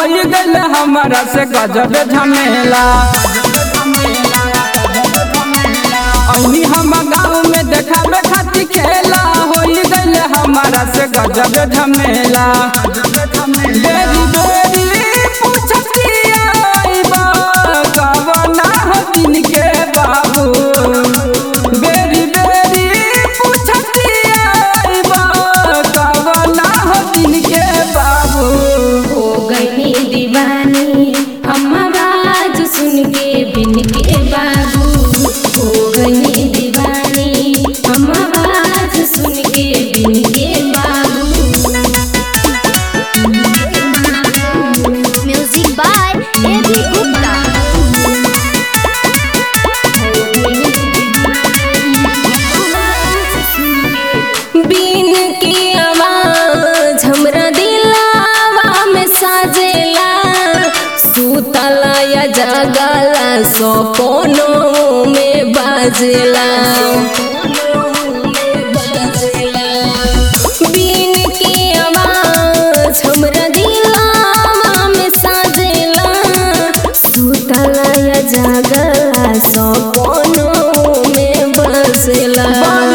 गल हमारा से गजब झमेला। अनी हम गाँव में देखावे खातिर खेला हो गल हमारा से गजब झमेला। बेरी बेरी पूछतिया कवना हो दिन के बाबू, बेरी बेरी पूछतिया कवना हो दिन के बाबू। हो गई दीवानी हम आवाज सुन के बिन के बाबू, हो गई दीवानी हम आवाज सुन के बिन के बाबू। Music by A B Gupta. बिन की आवाज हमरा दिलावा में साजेला, सुतला या जगला सपनों में बाजेला। बिन की आवाज हमरा दिलावा में साजेला, सुतला या जगला सपनों में बाजेला।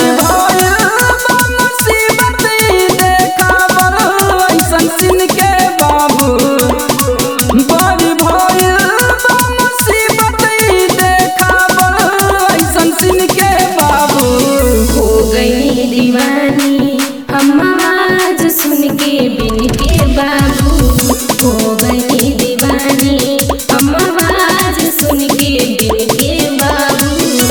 दीवानी हम आवाज सुन के बिन के बाबू, हो गई दीवानी हम आवाज सुन के बिन के बाबू।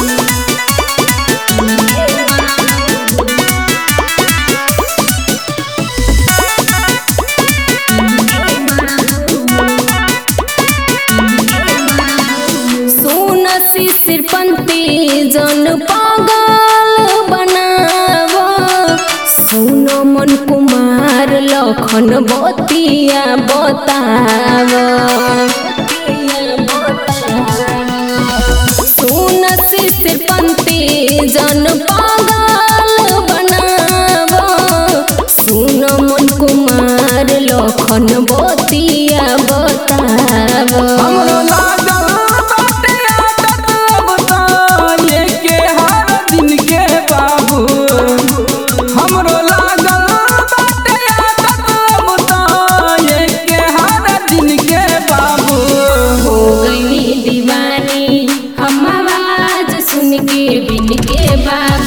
सोन शिशिर पंती जन पागल बनावो, सुनो मन कुमार लखन बतिया बतावो। सोन शिशिर पंती जन पागल बनावो, सुनो मन कुमार लखन बतिया बतावो। दीवानी हम आवाज सुन के बिन के बाबू।